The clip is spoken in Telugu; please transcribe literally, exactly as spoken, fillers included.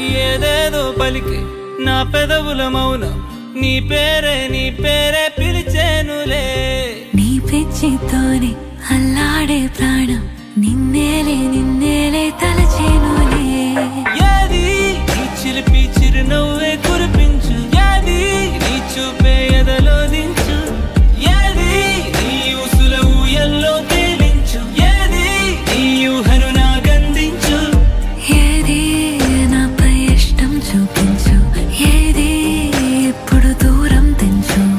ఏదేదో పలికి నా పెదవుల మౌనం నీ పేరే నీ పేరే పిలిచేనులే నీ పిచ్చితోనే అల్లాడే ప్రాణం నిన్నేలే నిన్నేలే తలచేనులే ఏది నీ చిలిపి చిరునవ్వే